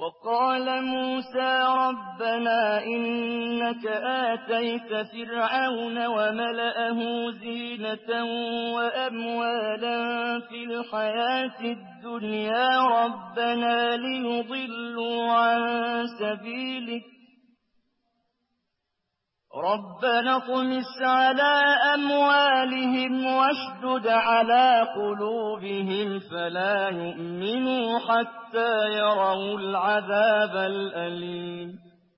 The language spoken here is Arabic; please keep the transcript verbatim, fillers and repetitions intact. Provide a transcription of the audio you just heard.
وقال موسى ربنا إنك آتيت فرعون وملأه زينة وأموالا في الحياة الدنيا ربنا ليضلوا عن سبيلك ربنا اطمس على أموالهم واشدد على قلوبهم فلا يؤمنوا حتى يروا العذاب الأليم